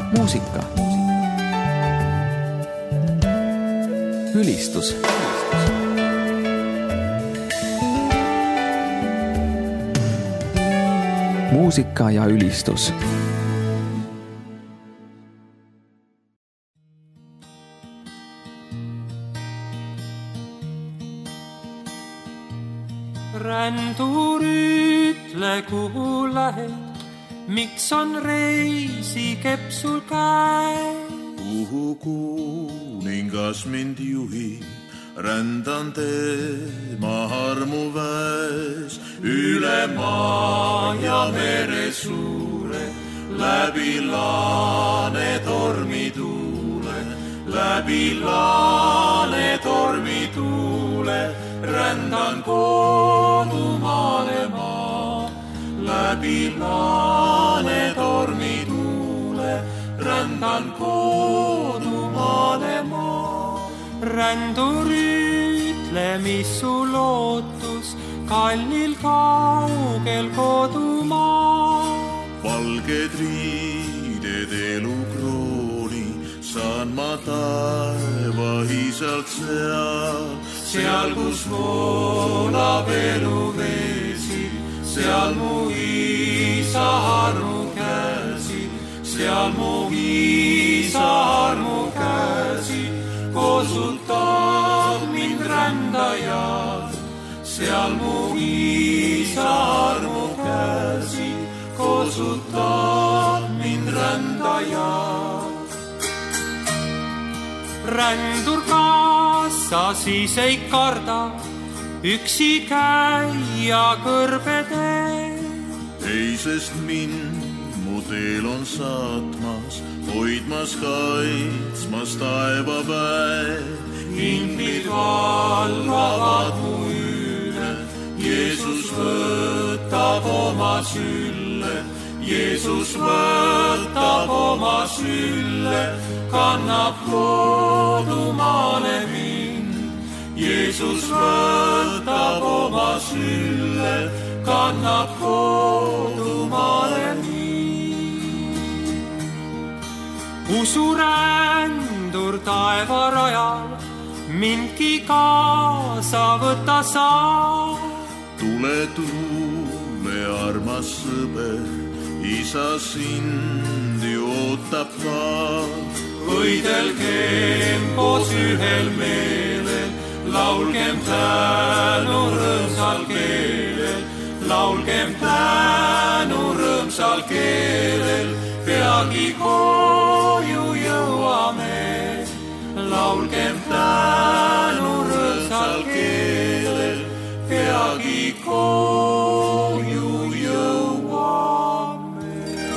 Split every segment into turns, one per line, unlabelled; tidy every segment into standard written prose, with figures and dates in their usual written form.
muusika. Ülistus. Muusika ja ülistus.
Rändur, ütle, kuhu lähed, miks on reisikepp sul käes?
Kuhu kuningas mind juhib, rändan tema armu väes. Üle maa ja mere suure, läbi laane tormituule, läbi laane tormituule, rändan kodumaale maa. Läbi laane tormituule, rändan kodumaale maa. Rändur, ütle, mis su lootus kallil kaugel kodumaa. Valged riided elukrooni saan ma taeva isalt seal. Seal, kus voolab eluvesi, seal mu isa armu käsi, seal mu isa armu käsi, kosutab mind rändajal. Seal mu isa armu käsi, kosutab mind rändajal. Rändur, kas sa siis ei karda üksi käia kõrbetee? Ei, sest mind mu teel on saatmas, hoidmas, kaitsmas taevaväe. Inglid valvavad mu üle, Jeesus võtab oma sülle, Jeesus võtab oma sülle, kannab kodumaale mind. Jeesus võtab oma sülle, kannab kodumaale mind. Usurändur taevarajal, mindki kaasa võta saa. Tule, tule, armas sõber, isa sind ju ootab ka. Võidelgem koos ühel meelel, laulgem tänu rõõmsal keelel, laulgem tänu rõõmsal keelel, peagi koju jõuame. Laulgem tänu rõõmsal keelel, peagi koju jõuame.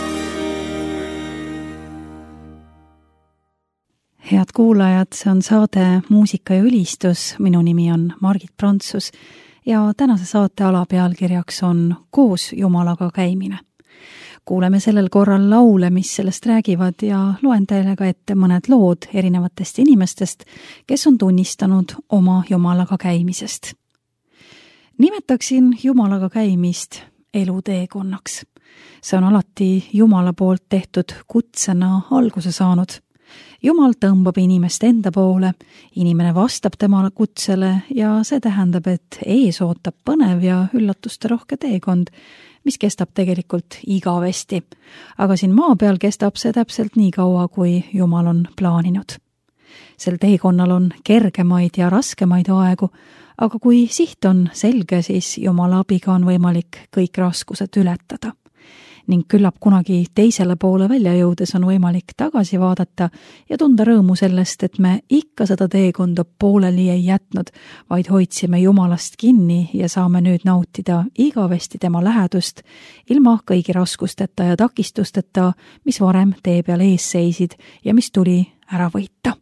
Head kuulajad, see on saade Muusika ja ülistus. Minu nimi on Margit Prantsus ja tänase saate alapealkirjaks on Koos Jumalaga käimine. Kuuleme sellel korral laule, mis sellest räägivad ja loen teile ka ette mõned lood erinevatest inimestest, kes on tunnistanud oma Jumalaga käimisest. Nimetaksin Jumalaga käimist eluteekonnaks. See on alati Jumala poolt tehtud kutsena alguse saanud. Jumal tõmbab inimest enda poole, inimene vastab tema kutsele ja see tähendab, et ees ootab põnev ja üllatuste rohke teekond, mis kestab tegelikult igavesti. Aga siin maa peal kestab see täpselt nii kaua, kui Jumal on plaaninud. Sel teekonnal on kergemaid ja raskemaid aegu, aga kui siht on selge, siis Jumala abiga on võimalik kõik raskused ületada. Ning küllap kunagi teisele poole välja jõudes on võimalik tagasi vaadata ja tunda rõõmu sellest, et me ikka seda teekonda pooleli ei jätnud, vaid hoidsime Jumalast kinni ja saame nüüd nautida igavesti tema lähedust ilma kõigi raskusteta ja takistusteta, mis varem tee peal ees seisid ja mis tuli ära võita.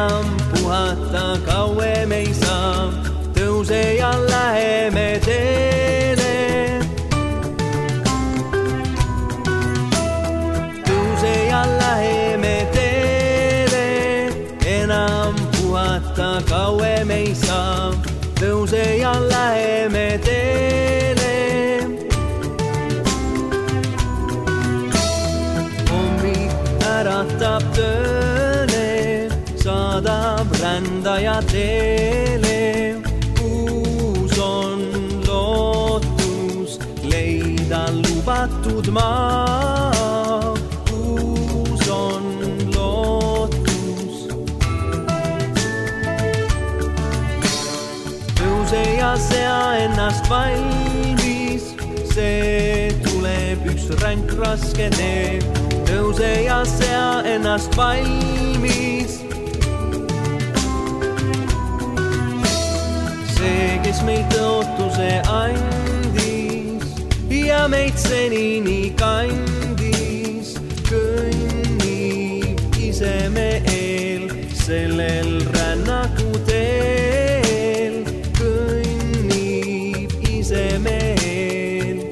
enam puhata kauem ei saa, tõuse ja läheme teele. Tõuse ja läheme teele, enam puhata kauem ei saa, tõuse ja läheme teele. Hommik äratab tööle, saadab rändaja teele. Uus on lootus leida lubatud maa. Uus on lootus. Tõuse ja sea ennast valmis, see tuleb üks ränk raske tee. Tõuse ja sea ennast valmis. See, kes meid tõotuse andis ja meid senini kandis, kõnnib ise meel sellel rännaku teel. Kõnnib ise meel.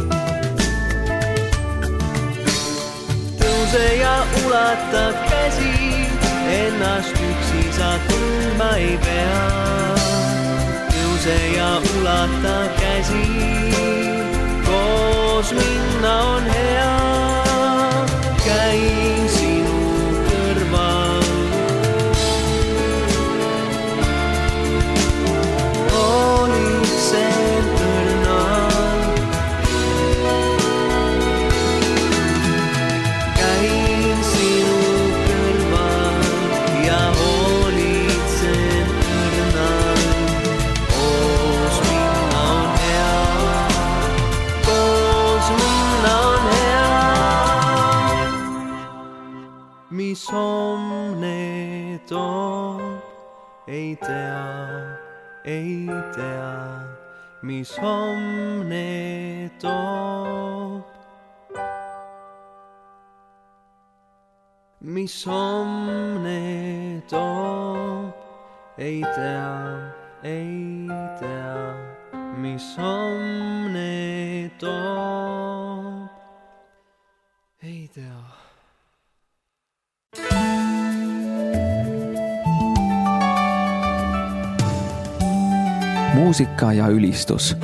Tõuse ja ulata käsi, ennast üksi sa tundma ei pea. Tõuse ja ulata käsi, koos minna on hea. Käin sinu kõrval, hoolitsen õrnal. Käin sinu kõrval ja hoolitsen õrnal. Koos minna on hea, koos minna on hea. Mis homne toob, ei tea, ei tea. Mis homne toob. Mis homne toob, ei tea, ei tea. Mis homne toob, ei tea.
muusika ja ülistus.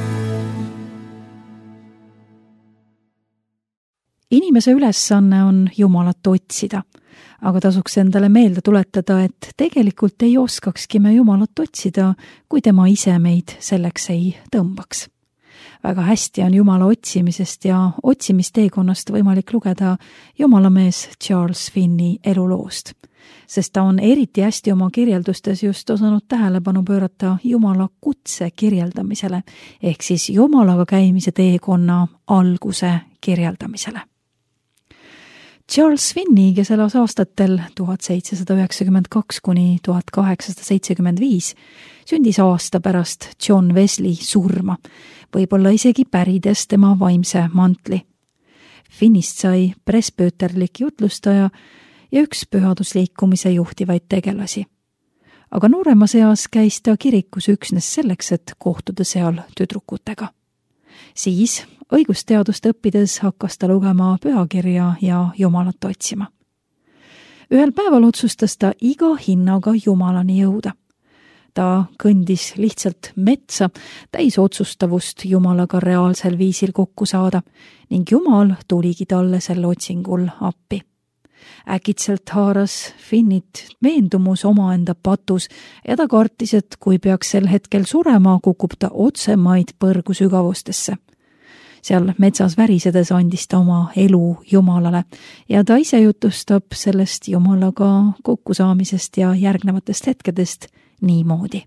Inimese ülesanne on Jumalat otsida, aga tasuks endale meelde tuletada, et tegelikult ei oskakski me Jumalat otsida, kui tema ise meid selleks ei tõmbaks. Väga hästi on Jumala otsimisest ja otsimisteekonnast võimalik lugeda jumalamees Charles Finney eluloost, sest ta on eriti hästi oma kirjeldustes just osanud tähelepanu pöörata Jumala kutse kirjeldamisele, ehk siis Jumalaga käimise teekonna alguse kirjeldamisele. Charles Finney, kes elas aastatel 1792 kuni 1875, sündis aasta pärast John Wesley surma, võib-olla isegi pärides tema vaimse mantli. Finnist sai presbüüterlik jutlustaja ja üks pühadusliikumise juhtivaid tegelasi. Aga nooremas eas käis ta kirikus üksnes selleks, et kohtuda seal tüdrukutega. Siis õigusteadust õppides hakkas ta lugema pühakirja ja Jumalat otsima. Ühel päeval otsustas ta iga hinnaga Jumalani jõuda. Ta kõndis lihtsalt metsa täis otsustavust Jumalaga reaalsel viisil kokku saada ning Jumal tuligi talle selle otsingul appi. Äkitselt haaras Finnit veendumus omaenda patus ja ta kartis, et kui peaks sel hetkel surema, kukub ta otsemaid põrgu sügavustesse. Seal metsas värisedes andis ta oma elu Jumalale ja ta ise jutustab sellest Jumalaga kokkusaamisest ja järgnevatest hetkedest niimoodi.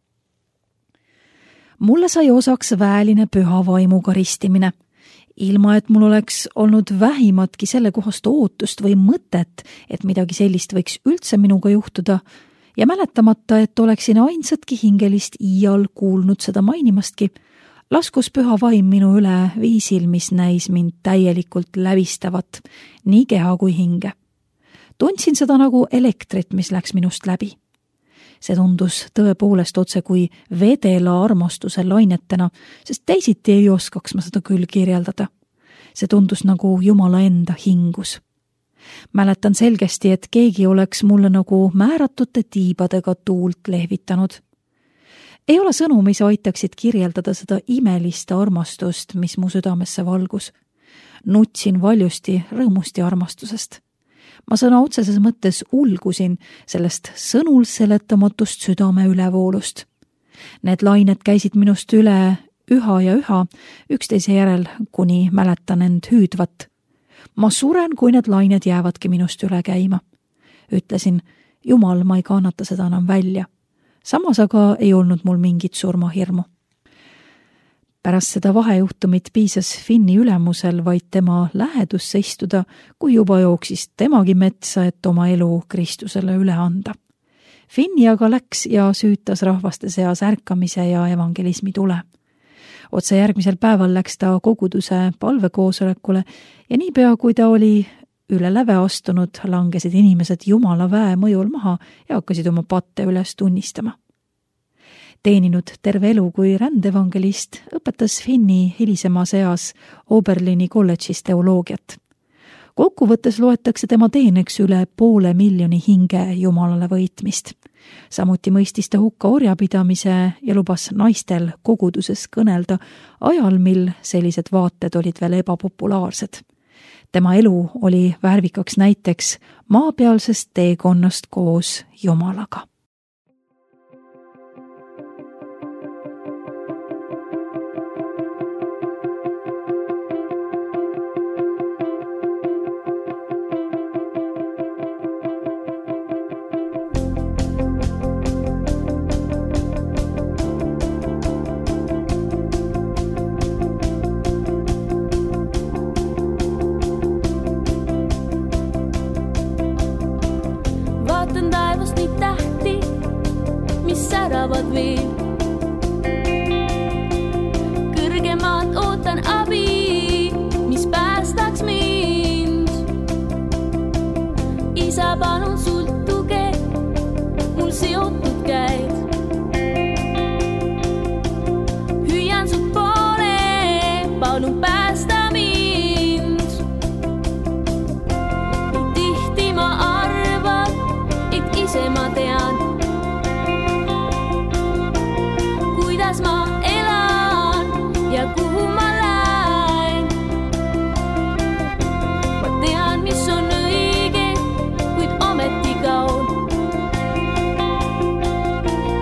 Mulle sai osaks väeline püha vaimuga ristimine, ilma et mul oleks olnud vähimatki selle kohast ootust või mõtet, et midagi sellist võiks üldse minuga juhtuda, ja mäletamata, et oleksin ainsatki hingelist iial kuulnud seda mainimastki, laskus püha vaim minu üle viisil, mis näis mind täielikult lävistavat, nii keha kui hinge. Tundsin seda nagu elektrit, mis läks minust läbi. See tundus tõepoolest otse kui vedela armastuse lainetena, sest teisiti ei oskaks ma seda küll kirjeldada. See tundus nagu Jumala enda hingus. Mäletan selgesti, et keegi oleks mulle nagu määratute tiibadega tuult lehvitanud. Ei ole sõnu, mis aitaksid kirjeldada seda imelist armastust, mis mu südamesse valgus. Nutsin valjusti rõõmust ja armastusest. Ma sõna otseses mõttes ulgusin sellest sõnul seletamatust südame ülevoolust. Need lained käisid minust üle üha ja üha, üksteise järel, kuni mäletan end hüüdvat. Ma suren, kui need lained jäävadki minust üle käima. Ütlesin, Jumal, ma ei kannata seda enam välja. Samas aga ei olnud mul mingit surmahirmu. Pärast seda vahejuhtumit piisas Finni ülemusel vaid tema lähedusse istuda, kui juba jooksis temagi metsa, et oma elu Kristusele üle anda. Finni aga läks ja süütas rahvaste seas ärkamise ja evangelismi tule. Otse järgmisel päeval läks ta koguduse palvekoosolekule ja niipea, kui ta oli üle läve astunud, langesid inimesed Jumala väe mõjul maha ja hakkasid oma patte üles tunnistama. Teeninud terve elu kui rändevangelist, õpetas Finni hilisemas eas Oberlini kolledžis teoloogiat. Kokkuvõttes loetakse tema teeneks üle 500,000 hinge Jumalale võitmist. Samuti mõistis ta hukka orjapidamise ja lubas naistel koguduses kõnelda ajal, mil sellised vaated olid veel ebapopulaarsed. Tema elu oli värvikaks näiteks maapealsest teekonnast koos Jumalaga.
Veel. Kõrgemalt ootan abi, mis päästaks mind. Isa, palun sult tuge, mul seotud käed. Hüüan sult poole, palun päästa mind. Tihti ma arvan, et ise ma tean, kuidas ma elan ja kuhu ma lähen. Ma tean, mis on õige, kuid ometi kaun.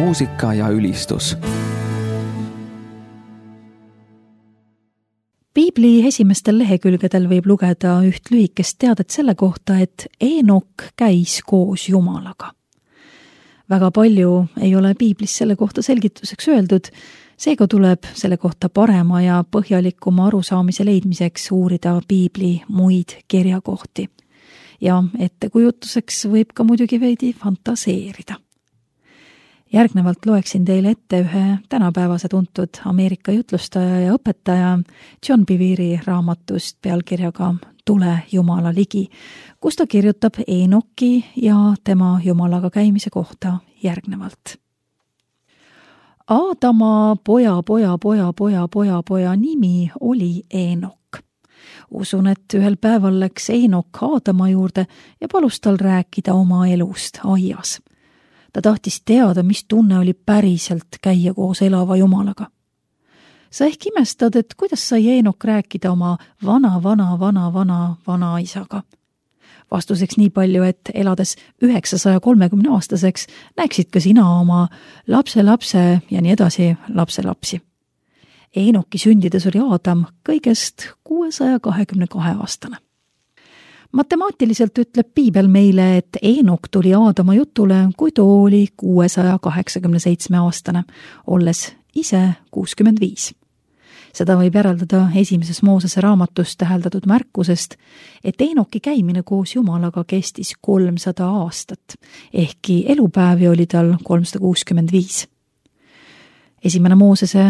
muusika ja ülistus.
Piibli esimestel lehekülgedel võib lugeda üht lühikest teadet selle kohta, et Eenok käis koos Jumalaga. Väga palju ei ole Piiblis selle kohta selgituseks öeldud, seega tuleb selle kohta parema ja põhjalikuma arusaamise leidmiseks uurida Piibli muid kirjakohti. Ja ettekujutuseks võib ka muidugi veidi fantaseerida. Järgnevalt loeksin teile ette ühe tänapäevase tuntud Ameerika jutlustaja ja õpetaja John Bevere raamatust pealkirjaga Tule Jumala ligi, kus ta kirjutab Eenoki ja tema Jumalaga käimise kohta järgnevalt. Aadama poja nimi oli Eenok. Usun, et ühel päeval läks Eenok Aadama juurde ja palus tal rääkida oma elust aias. Ta tahtis teada, mis tunne oli päriselt käia koos elava Jumalaga. Sa ehk imestad, et kuidas sai Eenok rääkida oma vana isaga. Vastuseks nii palju, et elades 930-aastaseks näeksid ka sina oma lapselapse ja nii edasi lapselapsi. Eenoki sündides oli Aadam kõigest 622-aastane. Matemaatiliselt ütleb Piibel meile, et Eenok tuli Aadama jutule, kui too oli 687-aastane, olles ise 65. Seda võib järeldada esimeses Moosese raamatus täheldatud märkusest, et Eenoki käimine koos Jumalaga kestis 300 aastat, ehkki elupäevi oli tal 365. Esimene Moosese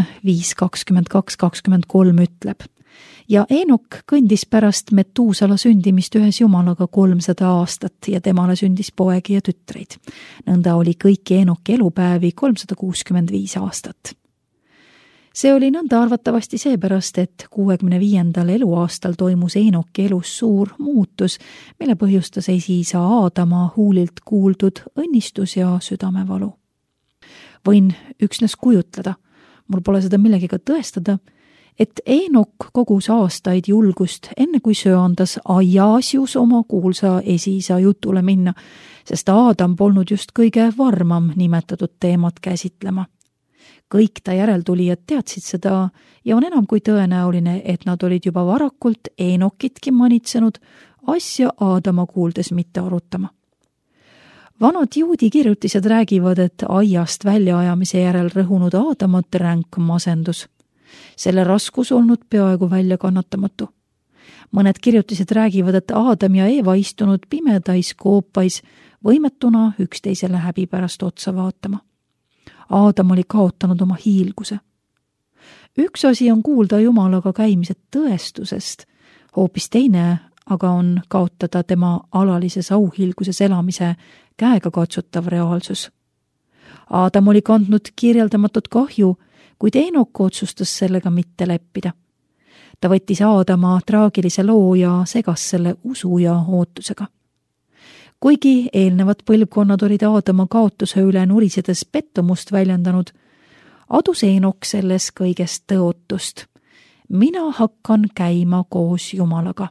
5:22-23 ütleb: ja Eenok kõndis pärast Metuusala sündimist ühes Jumalaga 300 aastat ja temale sündis poegi ja tütreid. Nõnda oli kõiki Eenoki elupäevi 365 aastat. See oli nõnda arvatavasti seepärast, et 65. eluaastal toimus Eenoki elus suur muutus, mille põhjustas esiisa Aadama huulilt kuuldud õnnistus ja südamevalu. Võin üksnes kujutleda, mul pole seda millegiga tõestada, et Eenok kogus aastaid julgust, enne kui söandas aiaasjus oma kuulsa esiisa jutule minna, sest Aadam polnud just kõige varmam nimetatud teemat käsitlema. Kõik ta järeltulijad teadsid seda ja on enam kui tõenäoline, et nad olid juba varakult Eenokitki manitsenud asja Aadama kuuldes mitte arutama. Vanad juudi kirjutised räägivad, et aiast väljaajamise järel rõhunud Aadamat ränk masendus. Selle raskus olnud peaaegu väljakannatamatu. Mõned kirjutised räägivad, et Aadam ja Eeva istunud pimedais koopais, võimetuna üksteisele häbi pärast otsa vaatama. Aadam oli kaotanud oma hiilguse. Üks asi on kuulda Jumalaga käimise tõestusest, hoopis teine aga on kaotada tema alalises auhiilguses elamise käega katsutav reaalsus. Aadam oli kandnud kirjeldamatut kahju, kuid Eenok otsustas sellega mitte leppida. Ta võttis Aadama traagilise loo ja segas selle usu ja ootusega. Kuigi eelnevad põlvkonnad olid Aadama kaotuse üle nurisedes pettumust väljendanud, adus Eenok selles kõigest tõotust. Mina hakkan käima koos Jumalaga.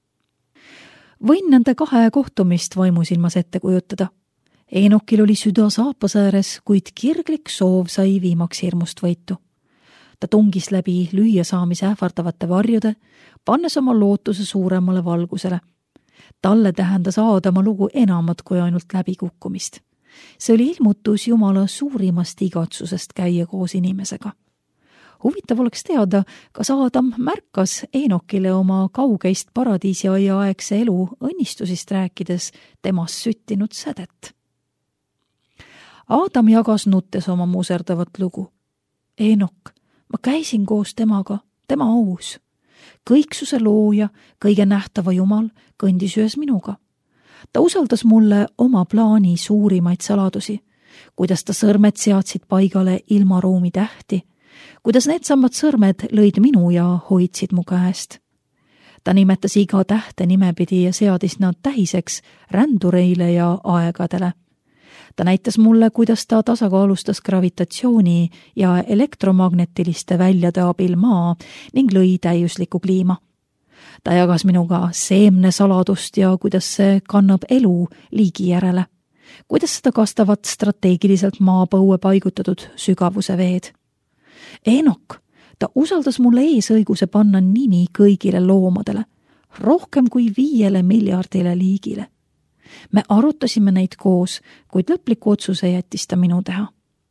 Võin nende kahe kohtumist vaimusilmas ette kujutada. Eenokil oli süda saapas ääres, kuid kirglik soov sai viimaks hirmust võitu. Ta tungis läbi lüüa saamise ähvardavate varjude, pannes oma lootuse suuremale valgusele. Talle tähendas Aadama lugu enamat kui ainult läbikukkumist. See oli ilmutus Jumala suurimast igatsusest käia koos inimesega. Huvitav oleks teada, kas Aadam märkas Eenokile oma kaugeist paradiisiaia aegse elu õnnistusist rääkides temast süttinud sädet. Aadam jagas nuttes oma muserdavat lugu. Eenok, ma käisin koos temaga, tema aus. Kõiksuse looja, kõige nähtava Jumal kõndis ühes minuga. Ta usaldas mulle oma plaani suurimaid saladusi, kuidas ta sõrmed seadsid paigale ilmaruumi tähti, kuidas needsamad sõrmed lõid minu ja hoidsid mu käest. Ta nimetas iga tähte nimepidi ja seadis nad tähiseks rändureile ja aegadele. Ta näitas mulle, kuidas ta tasakaalustas gravitatsiooni ja elektromagnetiliste väljade abil maa ning lõi täiusliku kliima. Ta jagas minuga seemne saladust ja kuidas see kannab elu liigi järele, kuidas seda kastavad strateegiliselt maapõue paigutatud sügavuse veed. Eenok, ta usaldas mulle eesõiguse panna nimi kõigile loomadele, rohkem kui 5 miljardile liigile. Me arutasime neid koos, kuid lõpliku otsuse jättis ta minu teha.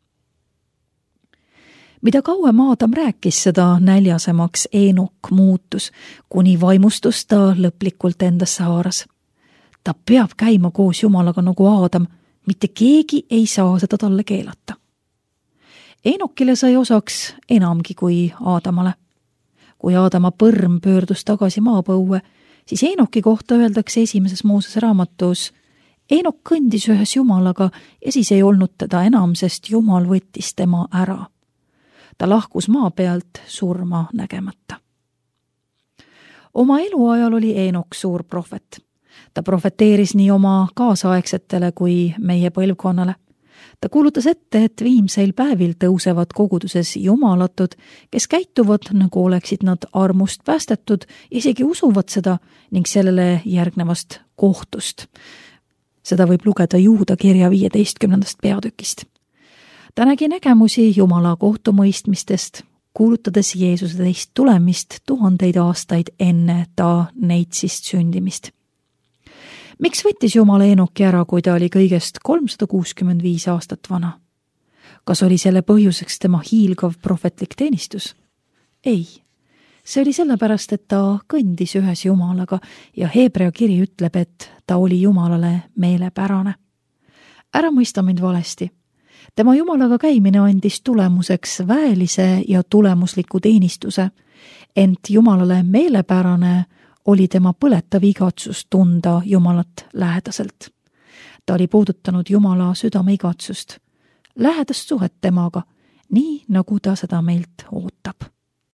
Mida kauem Aadam rääkis, seda näljasemaks Eenok muutus, kuni vaimustus ta lõplikult endasse haaras. Ta peab käima koos Jumalaga nagu Aadam, mitte keegi ei saa seda talle keelata. Eenokile sai osaks enamgi kui Aadamale. Kui Aadama põrm pöördus tagasi maapõue, siis Eenoki kohta öeldakse esimeses Moosese raamatus: Eenok kõndis ühes Jumalaga ja siis ei olnud teda enam, sest Jumal võttis tema ära. Ta lahkus maa pealt surma nägemata. Oma eluajal oli Eenok suur prohvet. Ta profeteeris nii oma kaasaegsetele kui meie põlvkonnale. Ta kuulutas ette, et viimseil päevil tõusevad koguduses jumalatud, kes käituvad, nagu oleksid nad armust päästetud, isegi usuvad seda ning sellele järgnevast kohtust. Seda võib lugeda Juuda kirja 15. peatükist. Ta nägi nägemusi Jumala kohtumõistmistest, kuulutades Jeesuse teist tulemist 1000 aastaid enne ta neitsist sündimist. Miks võttis Jumal Eenoki ära, kui ta oli kõigest 365 aastat vana? Kas oli selle põhjuseks tema hiilgav prohvetlik teenistus? Ei. See oli sellepärast, et ta kõndis ühes Jumalaga ja Hebrea kiri ütleb, et ta oli Jumalale meelepärane. Ära mõista mind valesti. Tema Jumalaga käimine andis tulemuseks väelise ja tulemusliku teenistuse, ent Jumalale meelepärane oli tema põletav igatsus tunda Jumalat lähedaselt. Ta oli puudutanud Jumala südame igatsust, lähedast suhet temaga, nii nagu ta seda meilt ootab.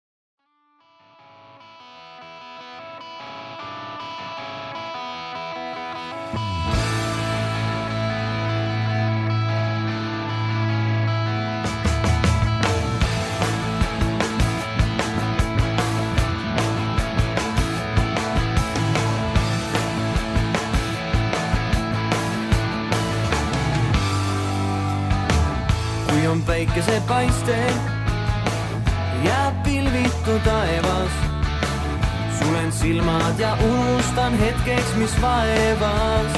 On päikese paiste, jääb pilvitu taevas. Sulen silmad ja unustan hetkeks, mis vaevas.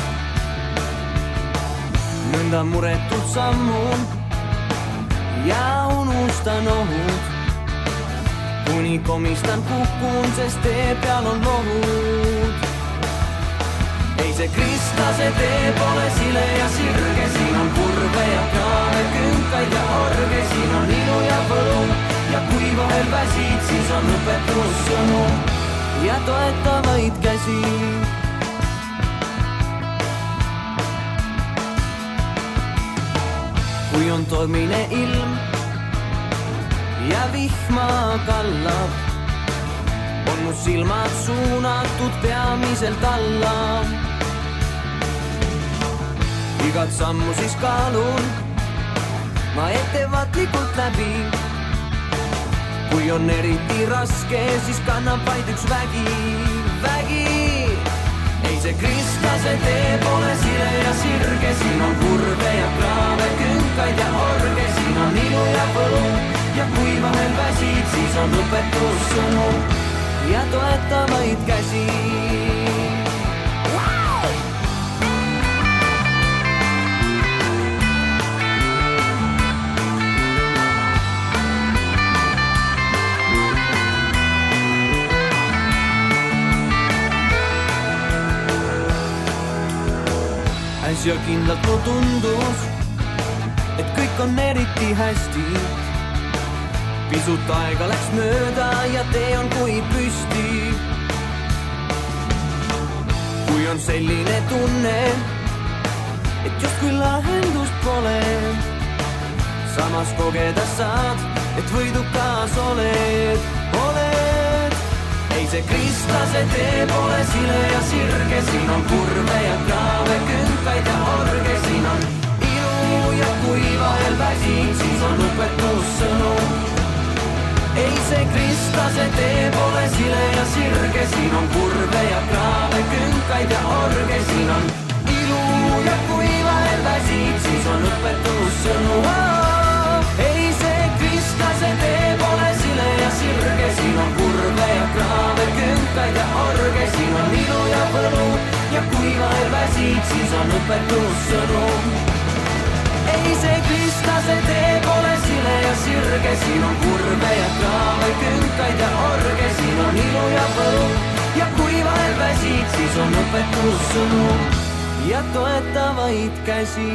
Nõnda muretult sammun ja unustan ohud. Kuni komistan kukun, sest tee peal on lohud. Ei see kristlase tee pole sile ja sirge, siin on kurve ja kraave, künkaid ja orge, siin on ilu ja võlu ja kui vahel väsid, siis on õpetussõnu ja toetavaid käsi. Kui on tormine ilm ja vihma kallab, on mu silmad suunatud peamiselt alla. Igat sammu siis kaalun ma ettevaatlikult läbi. Kui on eriti raske, siis kannab vaid üks vägi. Ei see kristlase tee pole sile ja sirge, siin on kurve ja kraave, künkaid ja orge, siin on ilu ja võlu ja kui vahel väsid, siis on õpetussõnu ja toetavaid käsi. Ja kindlalt mu tundus, et kõik on eriti hästi. Pisut aega läks mööda ja tee on kui püsti. Kui on selline tunne, et justkui lahendust pole, samas kogeda saad, et võidukas oled. Ei see kristlase tee pole sile ja sirge, siin on kurve ja kraave, künkaid ja orge, siin on ilu ja kui vahel väsid, siis on õpetussõnu. Ei see kristlase tee pole sile ja sirge, siin on kurve ja kraave, künkaid ja orge, siin on ilu ja kui vahel väsid. on õpetussõnum. Ei see klista, see tee pole sile ja sirge, siin on kurve ja kraave, künkaid ja orge, siin on ilu ja võlu ja kui vahel väsid, siis on õpetussõnum ja toetavaid käsi.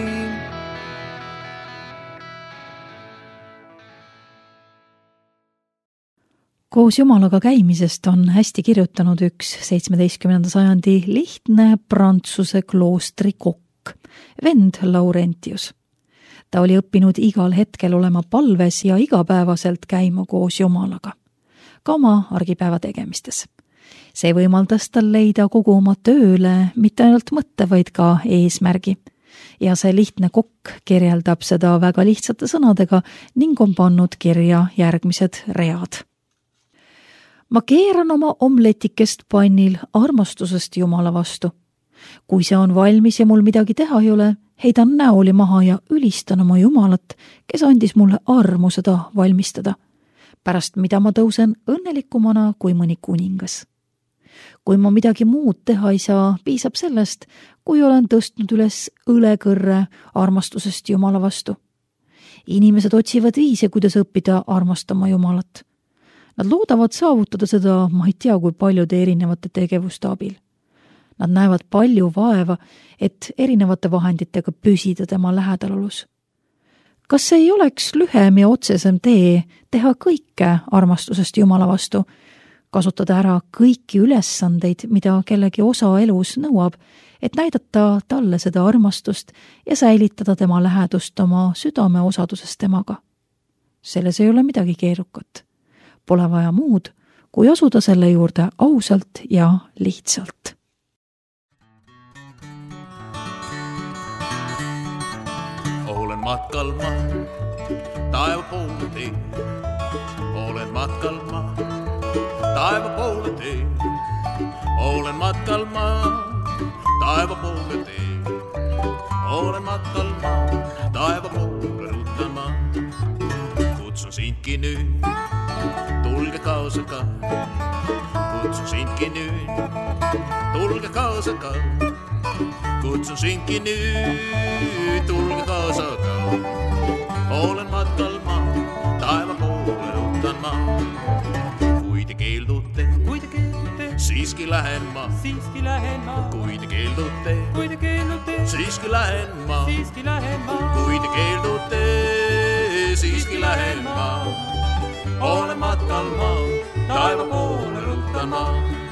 Koos Jumalaga käimisest on hästi kirjutanud üks 17. sajandi lihtne prantsuse kloostri kokk, vend Laurentius. Ta oli õppinud igal hetkel olema palves ja igapäevaselt käima koos Jumalaga, ka oma argipäeva tegemistes. See võimaldas tal leida kogu oma tööle mitte ainult mõtte, vaid ka eesmärgi. Ja see lihtne kokk kirjeldab seda väga lihtsate sõnadega ning on pannud kirja järgmised read. Ma keeran oma omletikest pannil armastusest Jumala vastu. Kui see on valmis ja mul midagi teha ei ole, heidan näoli maha ja ülistan oma Jumalat, kes andis mulle armu seda valmistada, pärast mida ma tõusen õnnelikumana kui mõni kuningas. Kui ma midagi muud teha ei saa, piisab sellest, kui olen tõstnud üles õlekõrre armastusest Jumala vastu. Inimesed otsivad viise, kuidas õppida armastama Jumalat. Nad loodavad saavutada seda, ma ei tea, kui paljude erinevate tegevuste abil. Nad näevad palju vaeva, et erinevate vahenditega püsida tema lähedalolus. Kas see ei oleks lühem ja otsesem tee teha kõike armastusest Jumala vastu, kasutada ära kõiki ülesandeid, mida kellegi osa elus nõuab, et näidata talle seda armastust ja säilitada tema lähedust oma südame osaduses temaga? Selles ei ole midagi keerukat. Pole vaja muud, kui asuda selle juurde ausalt ja lihtsalt.
Olen matkal ma, taeva poole tee. Olen matkal ma, taeva poole tee. Olen matkal ma, taeva poole tee. Olen matkal ma, taeva poole ruutan ma. Kutsun sindki nüüd. Tulge kaasa ka, kutsun sindki nüüd. Tulge kaasa ka, kutsun sindki nüüd. Tulge kaasa ka, olen matkal ma, taeva poole ruutan ma. Kui te keeldute, siiski lähen ma. Kui te keeldute, siiski lähen ma. Kui te keeldute, siiski lähen ma. Olen matkal ma, taeva poole ruutan ma.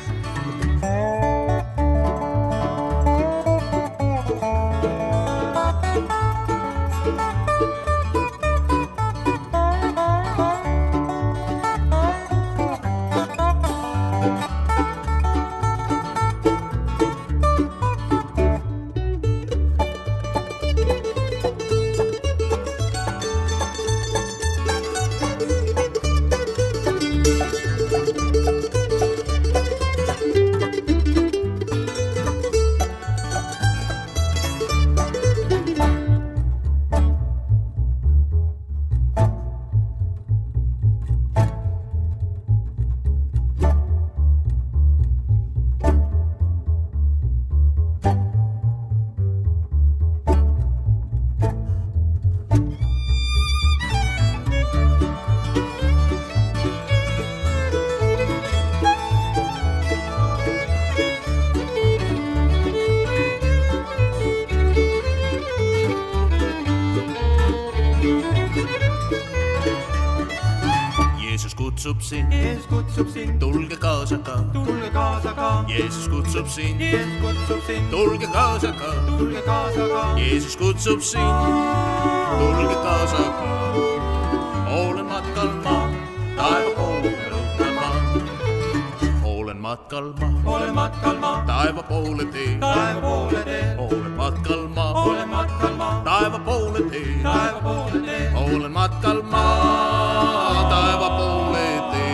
Jeesus kutsub sind, tulge kaasa ka. Jeesus kutsub sind, tulge kaasa ka. Jeesus kutsub sind, tulge kaasa ka. Olen matkal ma, taeva poole ruutan ma. Olen matkal ma, taeva poole tee. Olen matkal ma, taeva poole tee. Olen matkal ma, taeva poole tee.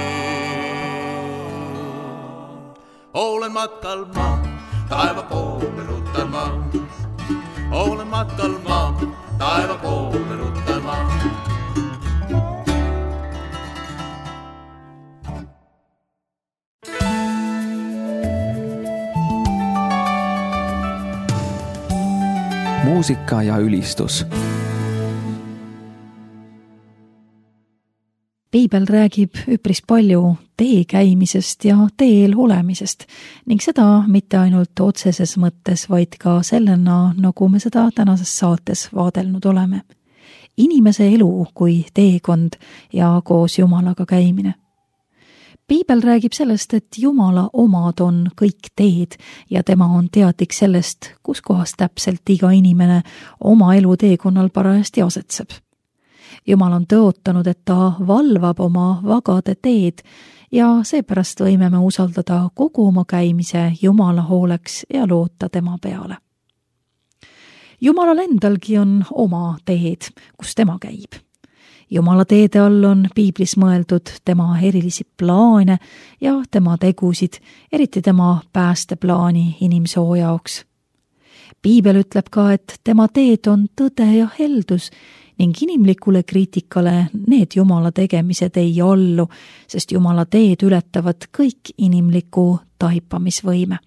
Olen matkal ma, taeva poole ruutan ma. Olen matkal ma, taeva poole ruutan ma.
muusika ja ülistus.
Piibel räägib üpris palju tee käimisest ja teel olemisest ning seda mitte ainult otseses mõttes, vaid ka sellena, nagu me seda tänases saates vaadelnud oleme. Inimese elu kui teekond ja koos Jumalaga käimine. Piibel räägib sellest, et Jumala omad on kõik teed ja tema on teadlik sellest, kus kohas täpselt iga inimene oma elu teekonnal parajasti asetseb. Jumal on tõotanud, et ta valvab oma vagade teed ja seepärast võime me usaldada kogu oma käimise Jumala hooleks ja loota tema peale. Jumalal endalgi on oma teed, kus tema käib. Jumala teede all on piiblis mõeldud tema erilisi plaane ja tema tegusid, eriti tema päästeplaani inimsoo jaoks. Piibel ütleb ka, et tema teed on tõde ja heldus ning inimlikule kriitikale need Jumala tegemised ei allu, sest Jumala teed ületavad kõik inimliku taipamisvõime.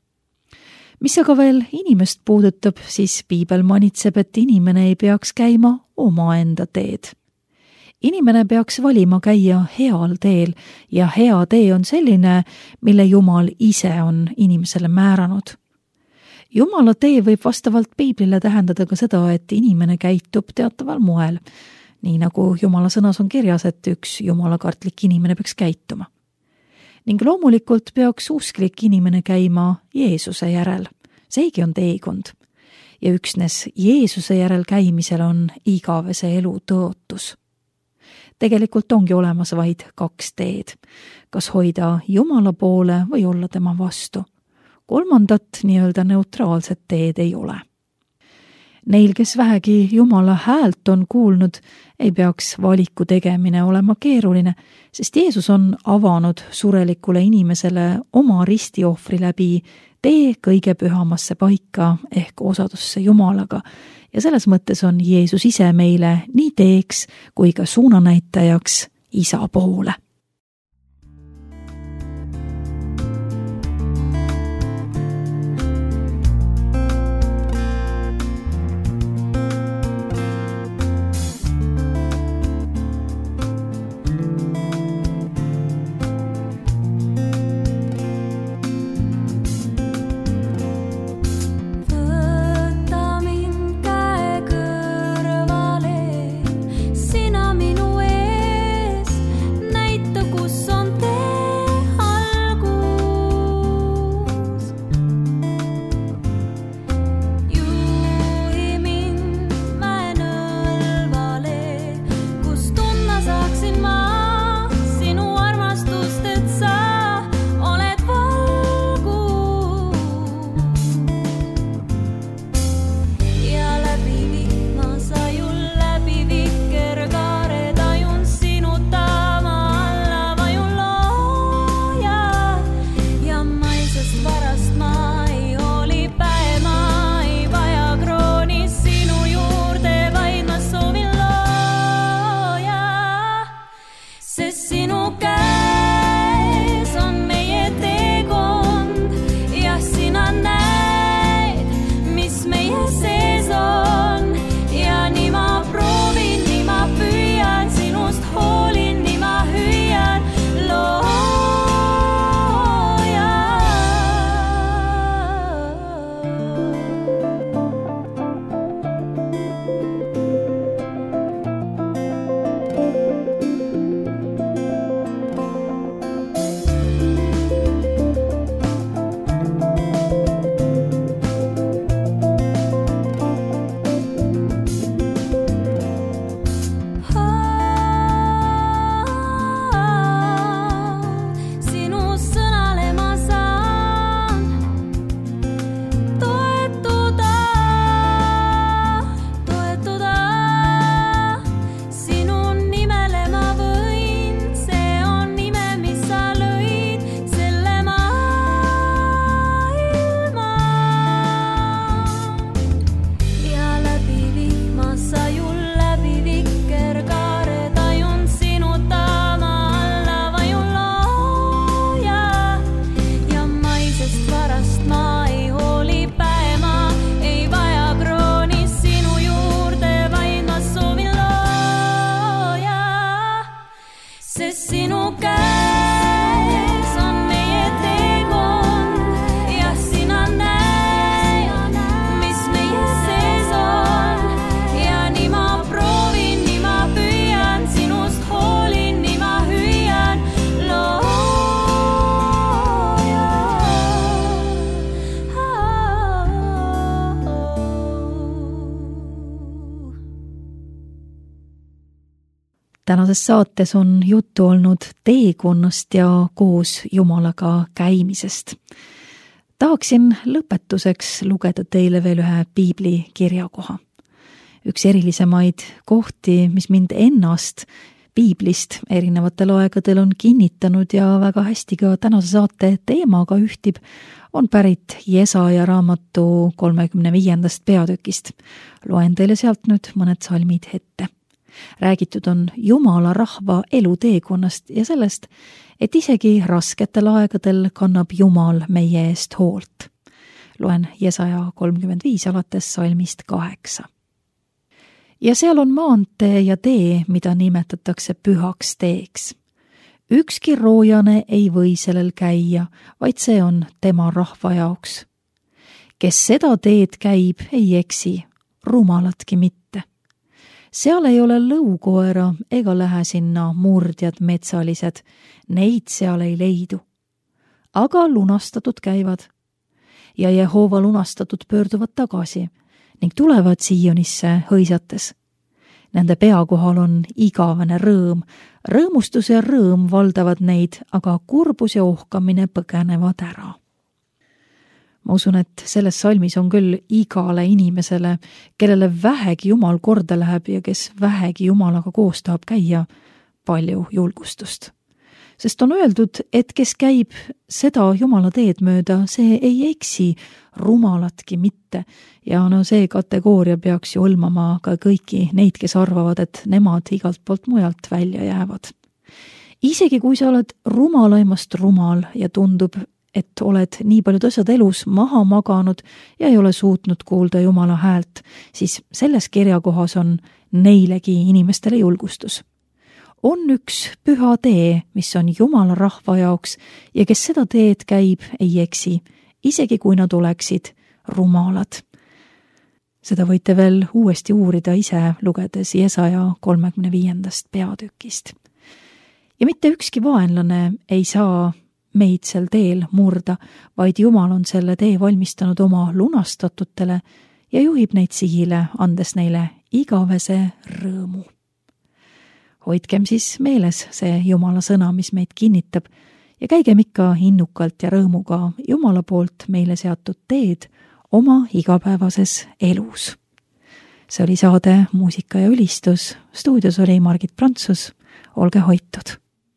Mis aga veel inimest puudutab, siis Piibel manitseb, et inimene ei peaks käima omaenda teed. Inimene peaks valima käia heal teel ja hea tee on selline, mille Jumal ise on inimesele määranud. Jumala tee võib vastavalt Piiblile tähendada ka seda, et inimene käitub teataval moel, nii nagu Jumala sõnas on kirjas, et üks jumalakartlik inimene peaks käituma. Ning loomulikult peaks usklik inimene käima Jeesuse järel, seegi on teekond. Ja üksnes Jeesuse järel käimisel on igavese elu tõotus. Tegelikult ongi olemas vaid kaks teed, kas hoida Jumala poole või olla tema vastu. Kolmandat nii-öelda neutraalset teed ei ole. Neil, kes vähegi Jumala häält on kuulnud, ei peaks valiku tegemine olema keeruline, sest Jeesus on avanud surelikule inimesele oma ristiohvri läbi tee kõige pühamasse paika ehk osadusse Jumalaga. Ja selles mõttes on Jeesus ise meile nii teeks kui ka suunanäitajaks Isa poole.
Sina minu ees näita
Tänases saates on juttu olnud teekonnast ja koos Jumalaga käimisest. Tahaksin lõpetuseks lugeda teile veel ühe piibli kirjakoha. Üks erilisemaid kohti, mis mind ennast piiblist erinevatel aegadel on kinnitanud ja väga hästi ka tänase saate teemaga ühtib, on pärit Jesaja raamatu 35. peatükist. Loen teile sealt nüüd mõned salmid ette. Räägitud on Jumala rahva eluteekonnast ja sellest, et isegi rasketel aegadel kannab Jumal meie eest hoolt. Loen Jesaja 35 alates salmist 8. Ja seal on maantee ja tee, mida nimetatakse pühaks teeks. Ükski roojane ei või sellel käia, vaid see on tema rahva jaoks. Kes seda teed käib, ei eksi, rumalatki mitte. Seal ei ole lõukoera ega lähe sinna murdjad metsalised, neid seal ei leidu. Aga lunastatud käivad ja Jehova lunastatud pöörduvad tagasi ning tulevad Siionisse hõisates. Nende pea kohal on igavene rõõm, rõõmustus ja rõõm valdavad neid, aga kurbus ja ohkamine põgenevad ära. Ma usun, et selles salmis on küll igale inimesele, kellele vähegi Jumal korda läheb ja kes vähegi Jumalaga koos tahab käia, palju julgustust. Sest on öeldud, et kes käib seda Jumala teed mööda, see ei eksi, rumalatki mitte. Ja see kategooria peaks ju hõlmama ka kõiki neid, kes arvavad, et nemad igalt poolt mujalt välja jäävad. Isegi kui sa oled rumalaimast rumal ja tundub, et oled nii paljud asjad elus maha maganud ja ei ole suutnud kuulda Jumala häält, siis selles kirjakohas on neilegi inimestele julgustus. On üks püha tee, mis on Jumala rahva jaoks ja kes seda teed käib, ei eksi, isegi kui nad oleksid rumalad. Seda võite veel uuesti uurida ise lugedes Jesaja 35. peatükist. Ja mitte ükski vaenlane ei saa meid sel teel murda, vaid Jumal on selle tee valmistanud oma lunastatutele ja juhib neid sihile, andes neile igavese rõõmu. Hoidkem siis meeles see Jumala sõna, mis meid kinnitab ja käigem ikka innukalt ja rõõmuga Jumala poolt meile seatud teed oma igapäevases elus. See oli saade Muusika ja ülistus. Stuudios oli Margit Prantsus. Olge hoitud!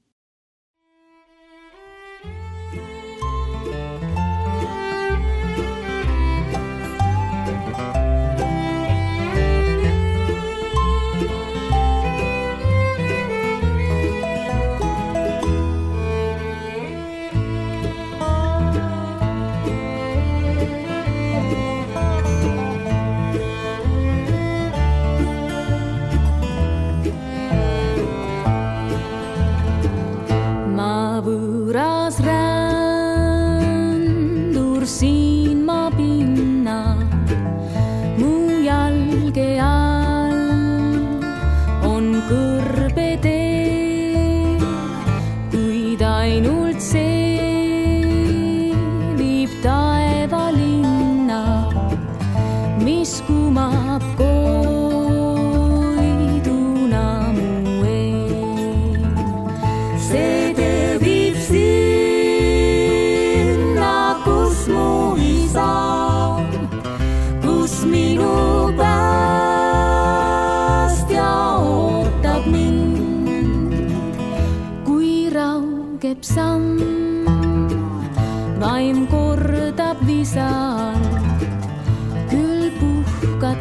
Vaim kordab visalt, küll puhkad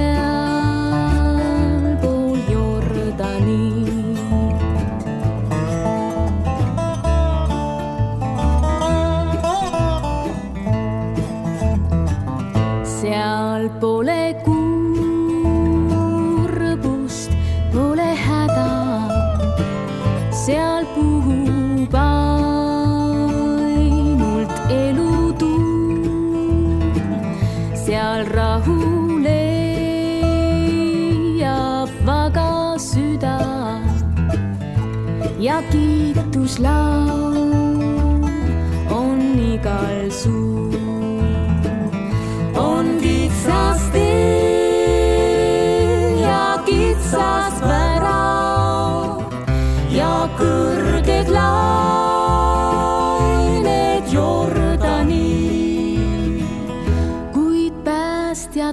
seal pool Jordani. Seal pole kurbust, pole häda, seal puhub ainult elutuul, seal rahu leiab vaga süda ja kiituslaul on igal suul. On kitsas tee ja kitsas värav, ja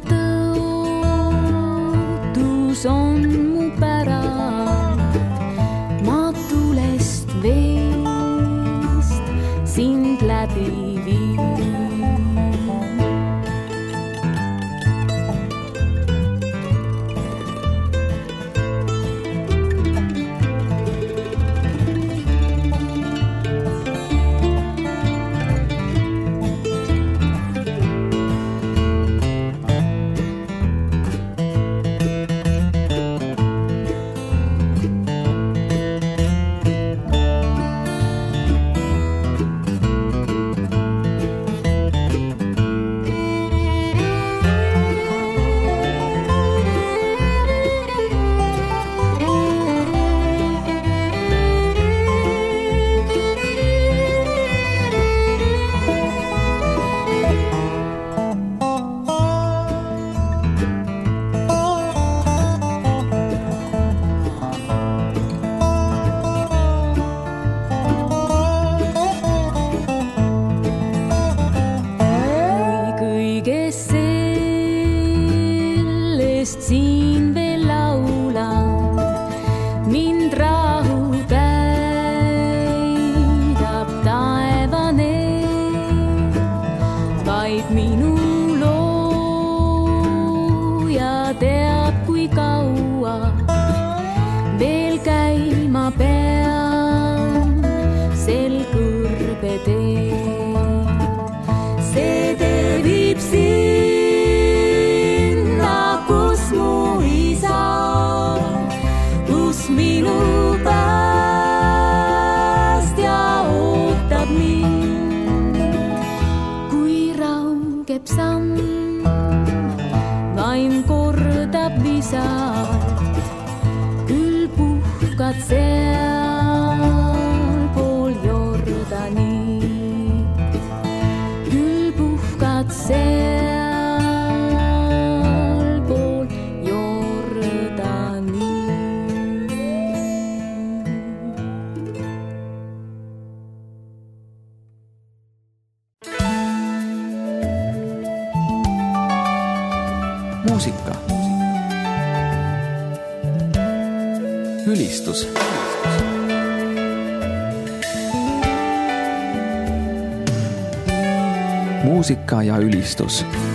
tõotus on mu pärand. Ma tulest veest sind läbi viin.
Muusika. Ülistus. Muusika ja ülistus.